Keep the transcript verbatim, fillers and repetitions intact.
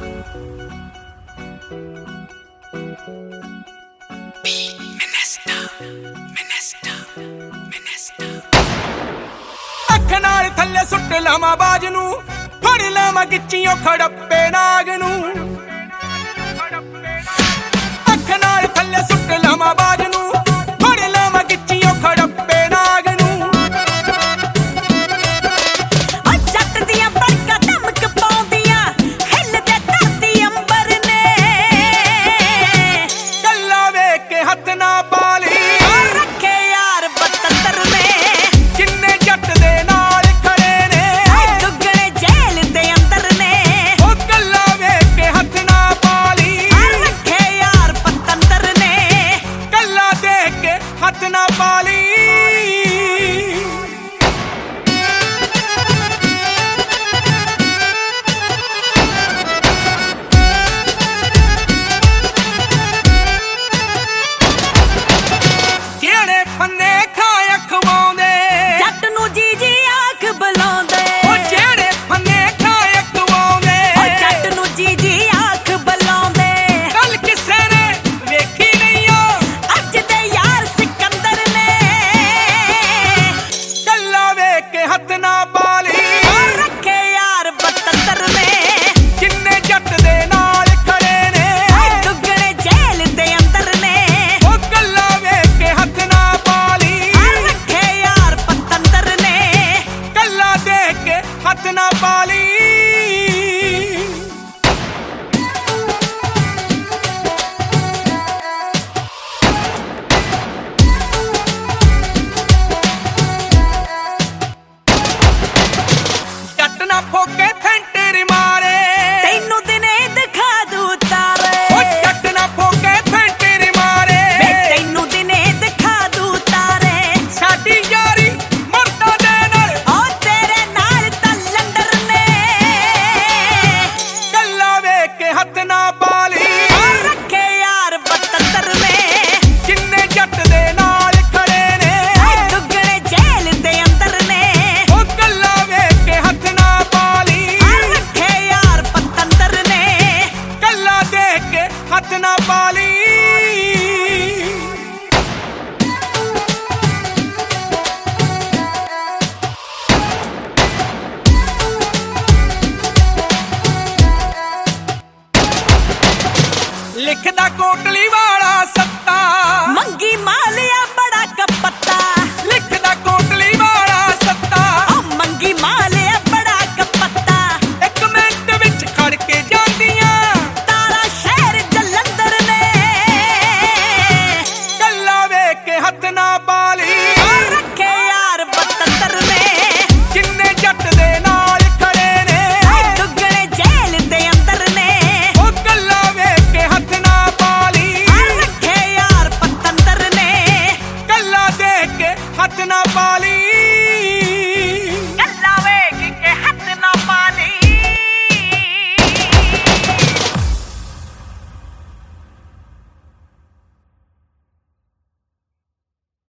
ਅੱਖ ਨਾਲ ਥੱਲੇ ਸੁੱਟ ਲਵਾਂ ਬਾਜ ਨੂੰ, ਫੜ ਲਵਾਂ ਗਿੱਚੀਓ ਖੜੱਪੇ ਨਾਗ ਨੂੰ। ਅੱਖ ਨਾਲ ਥੱਲੇ ਸੁੱਟ ਲਵਾਂ ਬਾਜ ਨੂੰ, ਫੜ ਲਵਾਂ ਗਿੱਚੀਓ ਖੜੱਪੇ ਨਾਗ ਨੂੰ। ਓ ਜੱਟ ਦੀਆਂ ਬੜਕਾਂ ਧਮਕ ਪਾਉਂਦੀਆਂ, ਹਿੱਲਦੇ ਧਰਤੀ ਅੰਬਰ ਨੇ। ਕੱਲਾ ਵੇਖ ਕੇ ਹੱਥ ਨਾ ਪਾਲੀ, ਰੱਖੇ ਯਾਰ ਬਤੰਦਰ ਨੇ। ਜਿੰਨੇ ਜੱਟ ਦੇ ਨਾਲ ਖੜੇ ਨੇ, ਦੁੱਗਣੇ ਜੇਲ੍ਹ ਦੇ ਅੰਦਰ ਨੇ। ਉਹ ਕੱਲਾ ਵੇਖ ਕੇ ਹੱਥ ਨਾ ਪਾਲੀ, ਰੱਖੇ ਯਾਰ ਬਤੰਦਰ ਨੇ। ਕੱਲਾ ਦੇਖ ਕੇ ਹੱਥ ਨਾ ਪਾਲੀ। ਜਿਹੜੇ ਫੰਨੇ ਖਾਏ ਖਵਾਉਂਦੇ, ਜੱਟ ਨੂੰ ਜੀ ਜੀ ਆਖ ਬੁਲਾਉਂਦੇ। ਉਹ ਜਿਹੜੇ ਫੰਨੇ ਖਾਏ ਖਵਾਉਂਦੇ, ਓ ਜੱਟ ਨੂੰ ਜੀ ਜੀ ਆਖ ਬੁਲਾਉਂਦੇ। ਗੱਲ ਕਿਸੇ ਨੇ ਵੇਖੀ ਨਹੀਂ ਓ, ਅੱਜ ਦੇ ਯਾਰ ਸਿਕੰਦਰ ਨੇ। ਕੱਲਾ ਵੇਖ ਕੇ ਹੱਥ ਨਾ ਪਾਲੀ, ਰੱਖੇ ਯਾਰ ਬਤੰਦਰ ਨੇ। ਜਿੰਨੇ ਜੱਟ ਦੇ ਨਾਲ ਖੜੇ ਨੇ, ਦੁੱਗਣੇ ਜੇਲ੍ਹ ਦੇ ਅੰਦਰ ਨੇ। ਉਹ ਕੱਲਾ ਵੇਖ ਕੇ ਹੱਥ ਨਾ ਪਾਲੀ, ਰੱਖੇ ਯਾਰ ਬਤੰਦਰ ਨੇ। ਕੱਲਾ ਦੇਖ ਕੇ ਹੱਥ ਨਾ ਪਾਲੀ। ਜੱਟ ਨਾ ਫੋਕੇ ਫੈਂਟਰੀ ਮਾਰੇ, ਤੈਨੂੰ ਦਿਨੇ ਦਿਖਾ ਦੂ ਤਾਰੇ। ਉਹ ਜੱਟ ਨਾ ਫੋਕੇ ਫੈਂਟਰੀ ਮਾਰੇ, ਵੇ ਤੈਨੂੰ ਦਿਨੇ ਦਿਖਾ ਦੂ ਤਾਰੇ। ਸਾਡੀ ਯਾਰੀ ਮਰਦਾਂ ਦੇ ਨਾਲ, ਓ ਤੇਰੇ ਨਾਲ ਤਾਂ ਲੰਡਰ ਨੇ। ਕੱਲਾ ਵੇਖ ਕੇ ਹੱਥ ਨਾ ਪਾਲੀ, ਰੱਖੇ ਯਾਰ ਬਤੰਦਰ ਨੇ। ਜਿੰਨੇ ਜੱਟ ਦੇ ਨਾਲ ਖੜੇ ਨੇ, ਦੁੱਗਣੇ ਜੇਲ੍ਹ ਦੇ ਅੰਦਰ ਨੇ। ਉਹ ਕੱਲਾ ਵੇਖ ਕੇ ਹੱਥ ਨਾ ਪਾਲੀ, ਰੱਖੇ ਯਾਰ ਬਤੰਦਰ ਨੇ। ਕੱਲਾ ਦੇਖ ਕੇ ਹੱਥ ਨਾ ਪਾਲੀ। ਲਿਖਦਾ ਕੋਟਲੀ ਵਾਲਾ